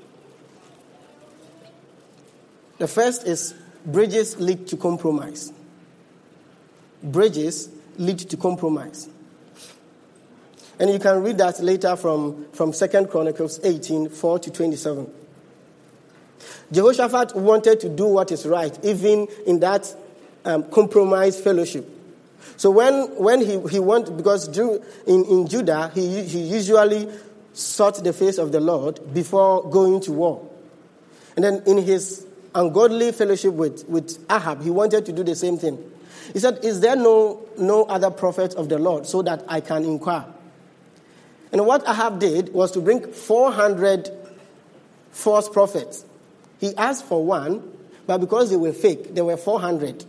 The first is bridges lead to compromise. Bridges lead to compromise. And you can read that later from, from Second Chronicles eighteen, four to twenty-seven. Jehoshaphat wanted to do what is right, even in that um, compromised fellowship. So when, when he, he wanted, because in, in Judah, he, he usually sought the face of the Lord before going to war. And then in his ungodly fellowship with, with Ahab, he wanted to do the same thing. He said, is there no, no other prophet of the Lord so that I can inquire? And what Ahab did was to bring four hundred false prophets. He asked for one, but because they were fake, there were four hundred.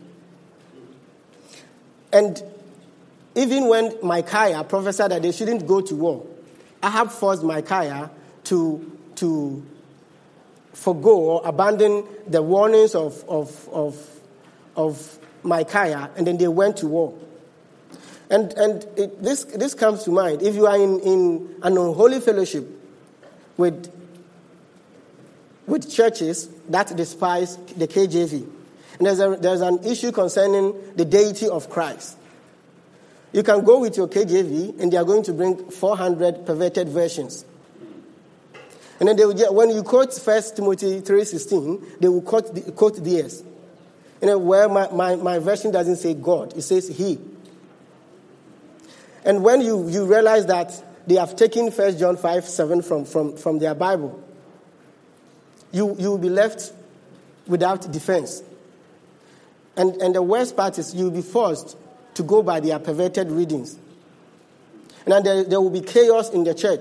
And even when Micaiah prophesied that they shouldn't go to war, Ahab forced Micaiah to, to forgo or abandon the warnings of, of, of, of Micaiah, and then they went to war. And and it, this this comes to mind. If you are in, in an unholy fellowship with, with churches that despise the K J V, and there's, a, there's an issue concerning the deity of Christ, you can go with your K J V and they are going to bring four hundred perverted versions. And then they will get, when you quote First Timothy three sixteen, they will quote, the, quote theirs. And then where my, my, my version doesn't say God, it says He. And when you, you realize that they have taken First John five seven from, from, from their Bible, you, you will be left without defense. And, and the worst part is you will be forced to go by their perverted readings. And then there, there will be chaos in the church.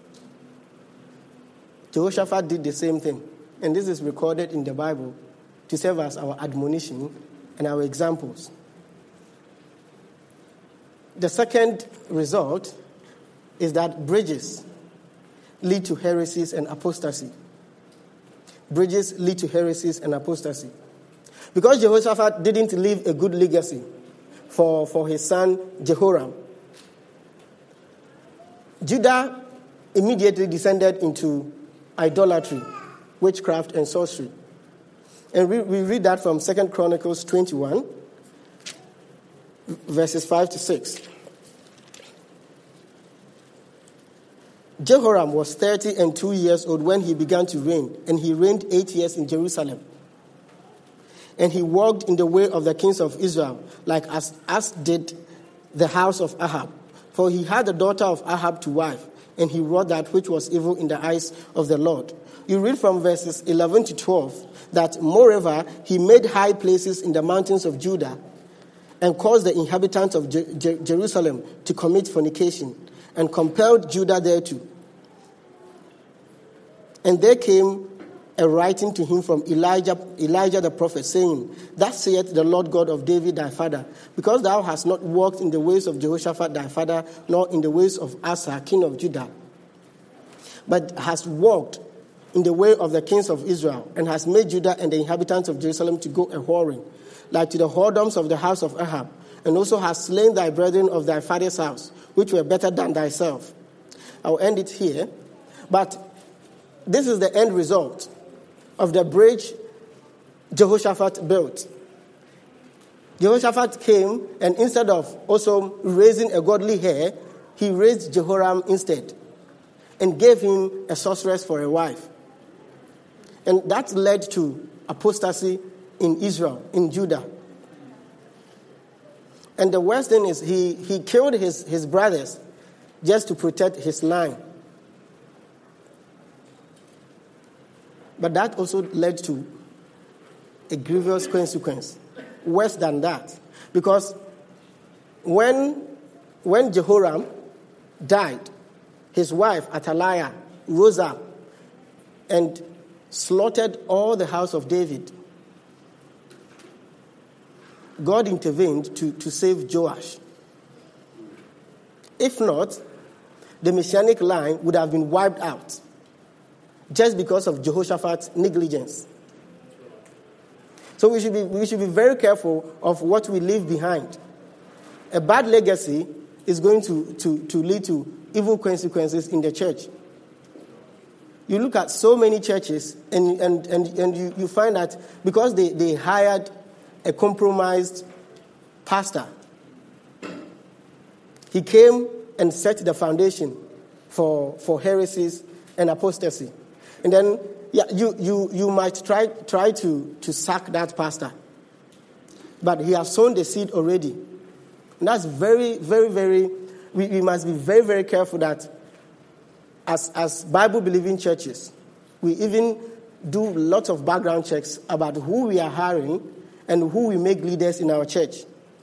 Jehoshaphat did the same thing. And this is recorded in the Bible to serve as our admonition and our examples. The second result is that bridges lead to heresies and apostasy. Bridges lead to heresies and apostasy. Because Jehoshaphat didn't leave a good legacy for, for his son Jehoram, Judah immediately descended into idolatry, witchcraft, and sorcery. And we, we read that from Second Chronicles twenty-one, verses five to six. Jehoram was thirty and two years old when he began to reign, and he reigned eight years in Jerusalem. And he walked in the way of the kings of Israel, like as, as did the house of Ahab. For he had the daughter of Ahab to wife, and he wrought that which was evil in the eyes of the Lord. You read from verses eleven to twelve that, moreover, he made high places in the mountains of Judah and caused the inhabitants of Je- Je- Jerusalem to commit fornication and compelled Judah thereto. And there came a writing to him from Elijah, Elijah the prophet, saying, Thus saith the Lord God of David thy father, because thou hast not walked in the ways of Jehoshaphat thy father, nor in the ways of Asa, king of Judah, but hast walked in the way of the kings of Israel, and hast made Judah and the inhabitants of Jerusalem to go a whoring, like to the whoredoms of the house of Ahab, and also hast slain thy brethren of thy father's house, which were better than thyself. I'll end it here. But this is the end result of the bridge Jehoshaphat built. Jehoshaphat came, and instead of also raising a godly heir, he raised Jehoram instead and gave him a sorceress for a wife. And that led to apostasy in Israel, in Judah. And the worst thing is he, he killed his, his brothers just to protect his line. But that also led to a grievous consequence, worse than that. Because when, when Jehoram died, his wife, Athaliah, rose up and slaughtered all the house of David. God intervened to, to save Joash. If not, the Messianic line would have been wiped out just because of Jehoshaphat's negligence. So we should be we should be very careful of what we leave behind. A bad legacy is going to, to, to lead to evil consequences in the church. You look at so many churches and, and, and, and you, you find that because they, they hired a compromised pastor, he came and set the foundation for, for heresies and apostasy. And then yeah, you, you, you might try try to, to sack that pastor. But he has sown the seed already. And that's very, very, very, we, we must be very, very careful that as, as Bible-believing churches, we even do lots of background checks about who we are hiring and who we make leaders in our church.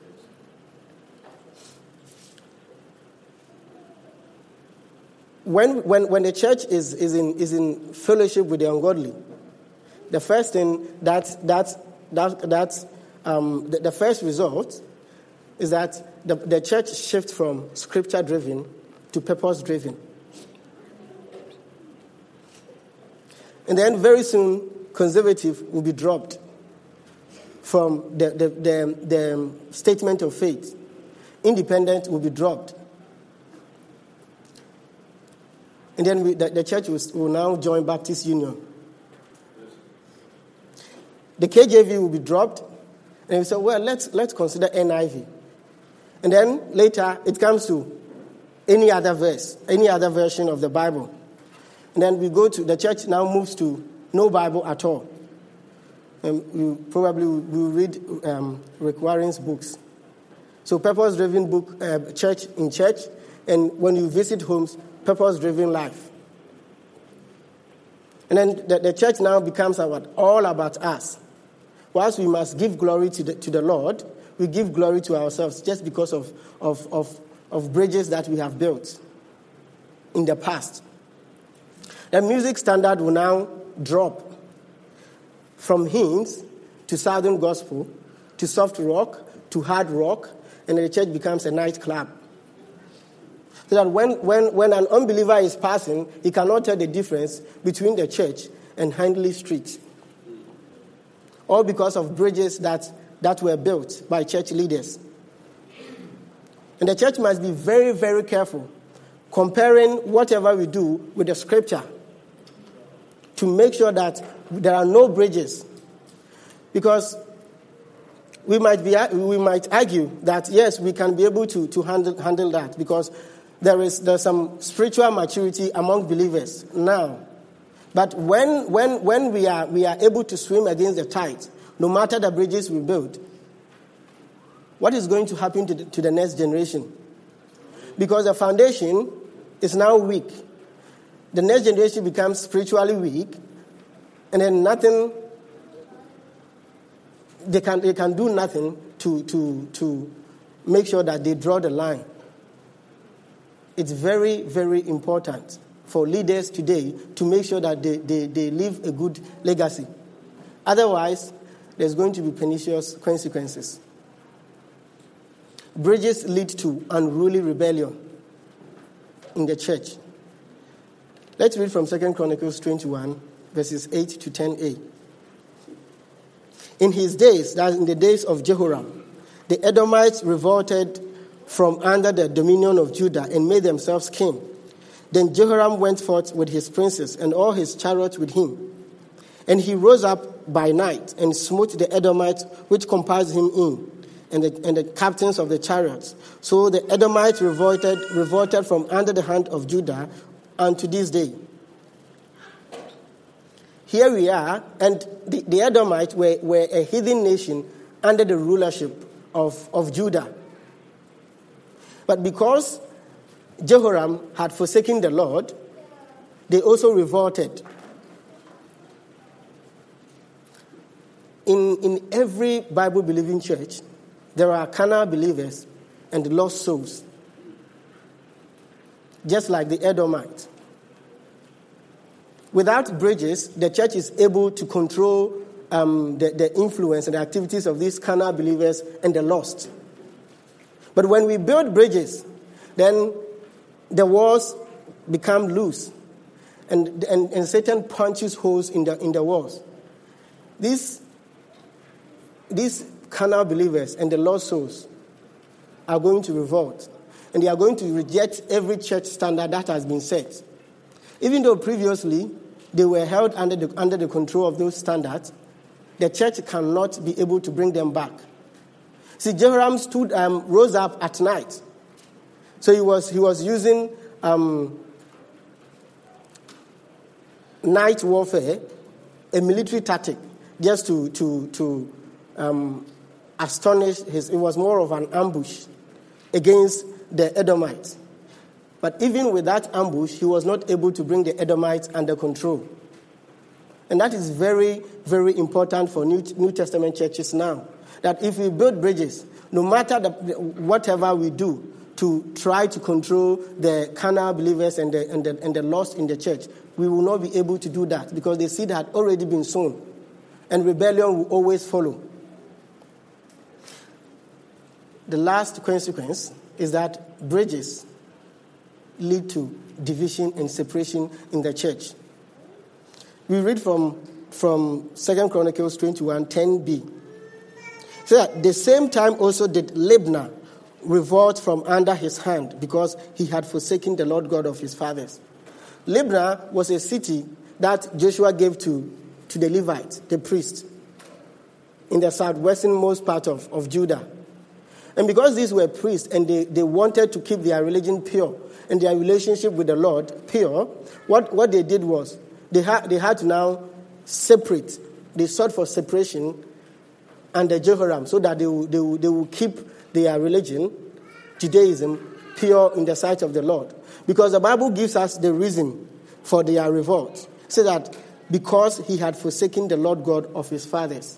When when when the church is, is in is in fellowship with the ungodly, the first thing that that that that um, the, the first result is that the, the church shifts from scripture driven to purpose driven, and then very soon conservative will be dropped from the the, the, the statement of faith. Independent will be dropped. And then we, the, the church will, will now join Baptist Union. The K J V will be dropped. And we say, well, let's let's consider N I V. And then later it comes to any other verse, any other version of the Bible. And then we go to, the church now moves to no Bible at all. And we probably will read um, Rick Warren's books. So purpose-driven book, uh, church in church. And when you visit homes, purpose-driven life. And then the, the church now becomes about, all about us. Whilst we must give glory to the, to the Lord, we give glory to ourselves just because of, of, of, of bridges that we have built in the past. The music standard will now drop from hymns to southern gospel to soft rock to hard rock, and the church becomes a nightclub. So that when, when, when an unbeliever is passing, he cannot tell the difference between the church and Hindley Street. All because of bridges that, that were built by church leaders. And the church must be very, very careful comparing whatever we do with the scripture to make sure that there are no bridges. Because we might be we might argue that, yes, we can be able to, to handle, handle that because There is there's some spiritual maturity among believers now. But when when when we are we are able to swim against the tide no matter the bridges we build, what is going to happen to the, to the next generation? Because the foundation is now weak. The next generation becomes spiritually weak, and then nothing, they can they can do nothing to, to, to make sure that they draw the line. It's very, very important for leaders today to make sure that they, they, they leave a good legacy. Otherwise, there's going to be pernicious consequences. Bridges lead to unruly rebellion in the church. Let's read from Second Chronicles twenty-one, verses eight to ten a. In his days, that is in the days of Jehoram, the Edomites revolted from under the dominion of Judah and made themselves king. Then Jehoram went forth with his princes and all his chariots with him. And he rose up by night and smote the Edomites which comprised him in, and the, and the captains of the chariots. So the Edomites revolted, revolted from under the hand of Judah unto this day. Here we are, and the, the Edomites were, were a heathen nation under the rulership of, of Judah. But because Jehoram had forsaken the Lord, they also revolted. In, in every Bible-believing church, there are carnal believers and lost souls, just like the Edomites. Without bridges, the church is able to control um, the, the influence and the activities of these carnal believers and the lost. But when we build bridges, then the walls become loose, and, and, and Satan punches holes in the in the walls. These, these carnal believers and the lost souls are going to revolt, and they are going to reject every church standard that has been set. Even though previously they were held under the, under the control of those standards, the church cannot be able to bring them back. See, Jehoram stood, um, rose up at night. So he was he was using um, night warfare, a military tactic, just to to to um, astonish his. It was more of an ambush against the Edomites. But even with that ambush, he was not able to bring the Edomites under control. And that is very, very important for New, New Testament churches now. That if we build bridges, no matter the, whatever we do to try to control the carnal believers and the, and, the, and the lost in the church, we will not be able to do that because the seed had already been sown. And rebellion will always follow. The last consequence is that bridges lead to division and separation in the church. We read from, from Second Chronicles twenty-one, ten b. So at the same time also did Libnah revolt from under his hand because he had forsaken the Lord God of his fathers. Libnah was a city that Joshua gave to, to the Levites, the priests, in the southwesternmost part of, of Judah. And because these were priests and they, they wanted to keep their religion pure and their relationship with the Lord pure, what, what they did was they had, they had to now separate. They sought for separation under Jehoram so that they will, they will, they will keep their religion, Judaism, pure in the sight of the Lord. Because the Bible gives us the reason for their revolt. So that because he had forsaken the Lord God of his fathers.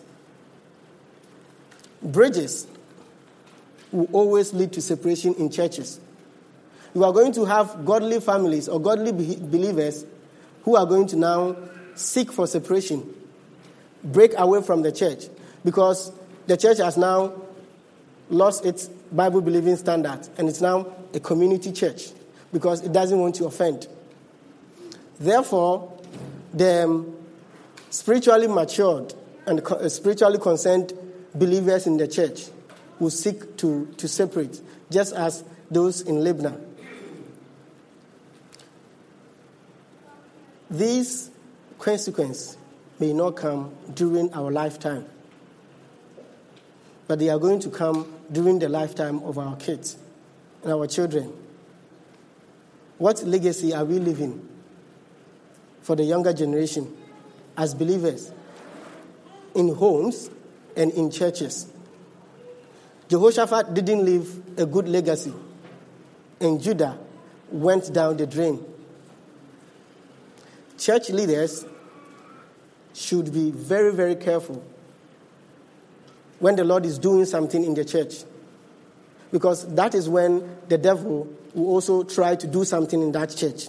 Bridges will always lead to separation in churches. You are going to have godly families or godly be- believers who are going to now seek for separation, break away from the church, because the church has now lost its Bible-believing standards, and it's now a community church because it doesn't want to offend. Therefore, the spiritually matured and spiritually concerned believers in the church will seek to, to separate, just as those in Libnah. These consequences may not come during our lifetime, but they are going to come during the lifetime of our kids and our children. What legacy are we leaving for the younger generation as believers in homes and in churches. Jehoshaphat didn't leave a good legacy, and Judah went down the drain. Church leaders should be very, very careful when the Lord is doing something in the church, because that is when the devil will also try to do something in that church.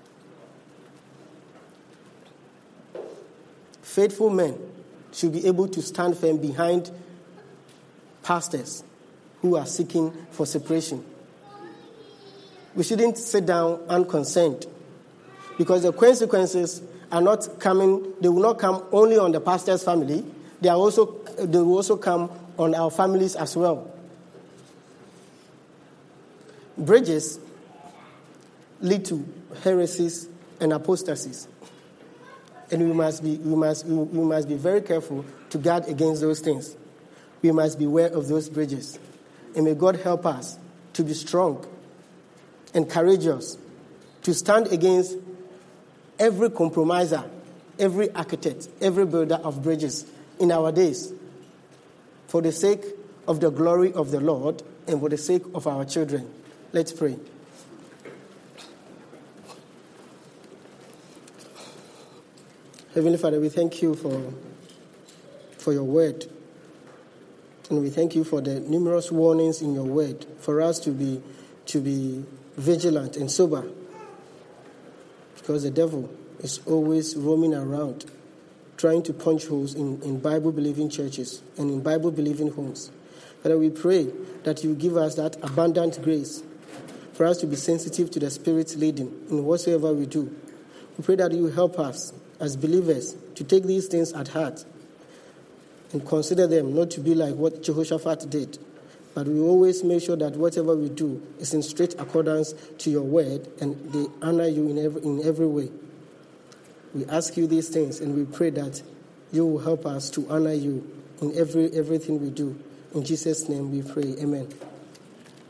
Faithful men should be able to stand firm behind pastors who are seeking for separation. We shouldn't sit down unconcerned, because the consequences are not coming, they will not come only on the pastor's family, they are also they will also come on our families as well. Bridges lead to heresies and apostasies. And we must be we must we must be very careful to guard against those things. We must beware of those bridges. And may God help us to be strong and courageous, to stand against every compromiser, every architect, every builder of bridges in our days, for the sake of the glory of the Lord and for the sake of our children. Let's pray. Heavenly Father, we thank you for, for your word. And we thank you for the numerous warnings in your word for us to be to be vigilant and sober. Because the devil is always roaming around, trying to punch holes in, in Bible-believing churches and in Bible-believing homes. Father, we pray that you give us that abundant grace for us to be sensitive to the Spirit's leading in whatsoever we do. We pray that you help us as believers to take these things at heart and consider them not to be like what Jehoshaphat did, but we always make sure that whatever we do is in straight accordance to your word and they honor you in every, in every way. We ask you these things and we pray that you will help us to honor you in every everything we do. In Jesus' name we pray. Amen.